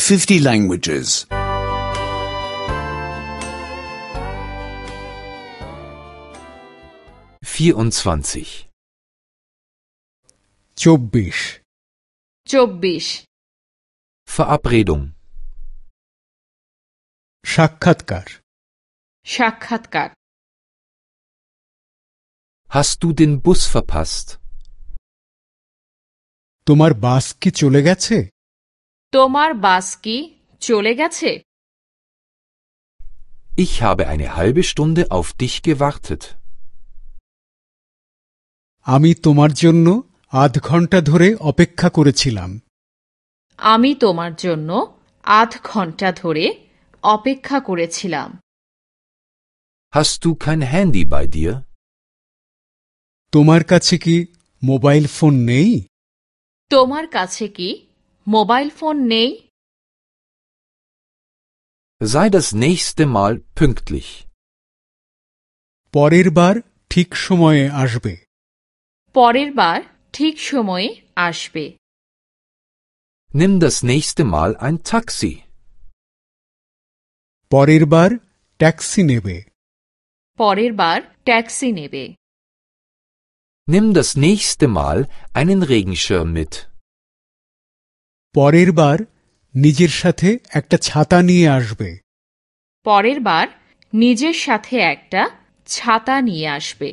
50 languages. 24. 24 24 Verabredung. সাক্ষাৎকার সাক্ষাৎকার Hast du den Bus verpasst? তোমার বাস কি চলে গেছে? তোমার বাস কি চলে গেছে? Ich habe eine halbe Stunde auf dich gewartet. আমি তোমার জন্য আধ ঘন্টা ধরে অপেক্ষা করেছিলাম। আমি তোমার জন্য আধ ঘন্টা ধরে অপেক্ষা করেছিলাম। Hast du kein Handy bei dir? তোমার কাছে কি মোবাইল ফোন নেই? তোমার কাছে কি মোবাইল ফোন নেই? Sei das nächste Mal pünktlich. পরের বার ঠিক সময়ে আসবে। পরের বার ঠিক সময়ে আসবে। Nimm das nächste Mal ein Taxi. পরের বার ট্যাক্সি নেবে। পরের বার ট্যাক্সি নেবে। Nimm das nächste Mal einen Regenschirm mit. পরের বার নিজের সাথে একটা ছাতা নিয়ে আসবে। পরের বার নিজের সাথে একটা ছাতা নিয়ে আসবে।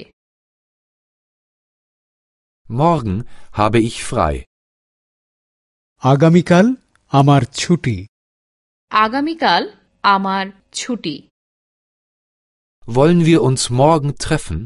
Morgen habe ich frei. আগামীকাল আমার ছুটি। আগামীকাল আমার ছুটি। Wollen wir uns morgen treffen?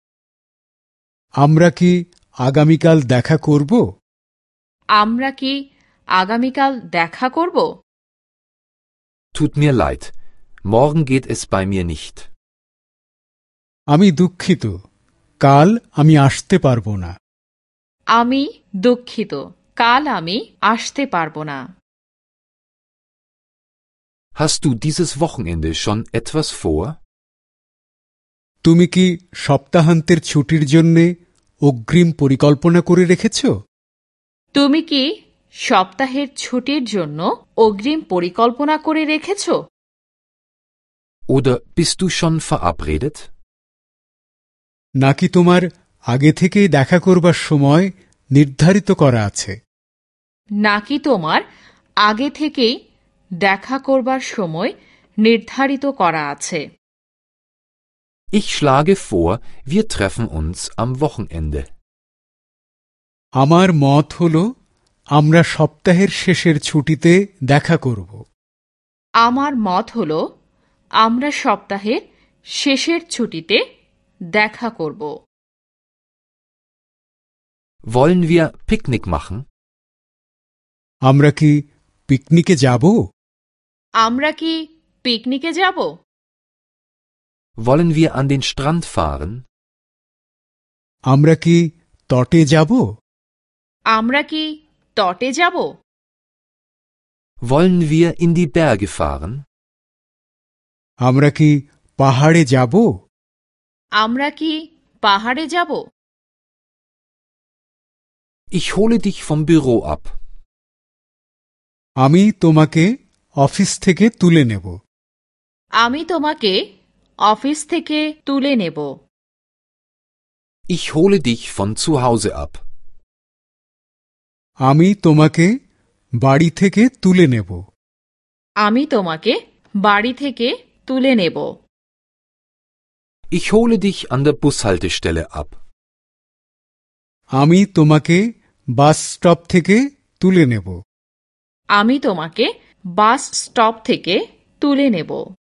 আমরা কি আগামীকাল দেখা করব? আমরা কি আগামীকাল দেখা করব? Tut mir leid. Morgen geht es bei mir nicht. আমি দুঃখিত, কাল আমি আসতে পারবো না। আমি দুঃখিত, কাল আমি আসতে পারবো না। Hast du dieses Wochenende schon etwas vor? তুমি কি সপ্তাহান্তের ছুটির জন্য অগ্রিম পরিকল্পনা করে রেখেছ? তুমি কি সপ্তাহের ছুটির জন্য অগ্রিম পরিকল্পনা করে রেখেছ? Oder bist du schon verabredet? নাকি তোমার আগে থেকেই দেখা করবার সময় নির্ধারিত করা আছে? নাকি তোমার আগে থেকেই দেখা করবার সময় নির্ধারিত করা আছে? Ich schlage vor, wir treffen uns am Wochenende. আমার মত হল আমরা সপ্তাহের শেষের ছুটিতে দেখা করব। আমার মত হল আমরা সপ্তাহের শেষের ছুটিতে দেখা করব। Wollen wir Picknick machen? আমরা কি পিকনিকে যাব? আমরা কি পিকনিকে যাব? Wollen wir an den Strand fahren? আমরা কি তটে যাব? আমরা কি তটে যাব? Wollen wir in die Berge fahren? আমরা কি পাহাড়ে যাব? আমরা কি পাহাড়ে যাব? Ich hole dich vom Büro ab. আমি তোমাকে অফিস থেকে তুলে নেব। আমি তোমাকে অফিস থেকে তুলে নেব। Ich hole dich von zu Hause ab. আমি তোমাকে বাড়ি থেকে তুলে নেব। আমি তোমাকে বাড়ি থেকে তুলে নেব। Ich hole dich an der Bushaltestelle ab. আমি তোমাকে বাস স্টপ থেকে তুলে নেব। আমি তোমাকে বাস স্টপ থেকে তুলে নেব।